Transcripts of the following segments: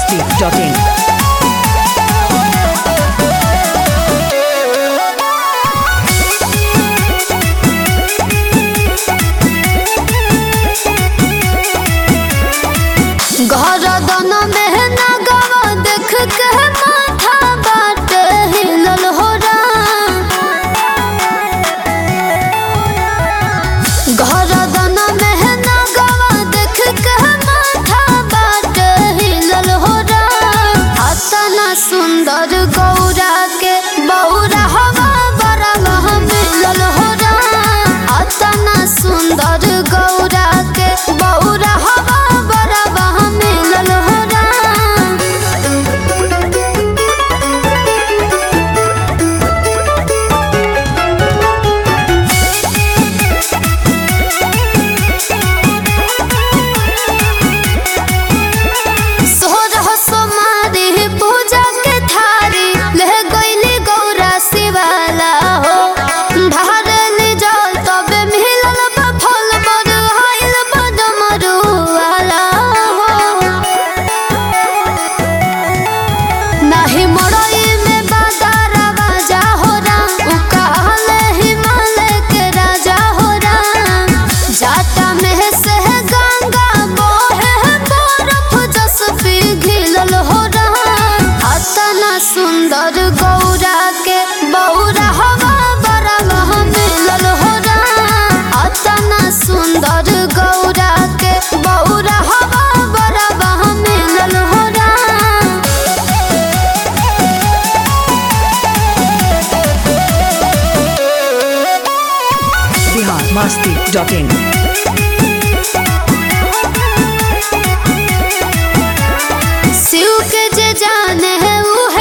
biharmasti.in. घरदन में नगवा देख के माथा बाट हिलल हो घरदन में नगवा देख के माथा बाट हिलल हो अतना सुंदर गौरा के बौरा हवा बरवा मिलल हो अतना सुंदर गौरा के बौरा हवा सुंदर गौरा के बौरा हवा बरवा मिलल हो अतना सुंदर गौरा के बौरा हवा बरवा मिलल हो biharmasti.in. शिव के जे जाने है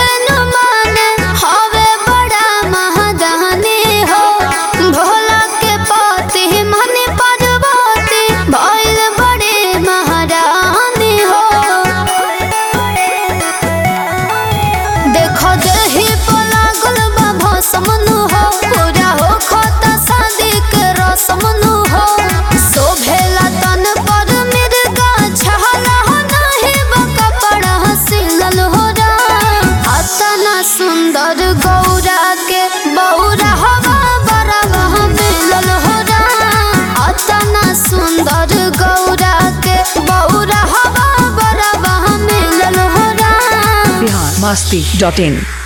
समनु हो पूरा हो खोता शादी के रसमनु हो शोभेला तन पर मिर्गा छहला हो नहीं कपड़ा सिलल हो अतना सुंदर गौरा के बौरा हवा बरवा मिलल हो अतना सुंदर गौरा के बौरा हवा बरवा मिलल हो biharmasti.in.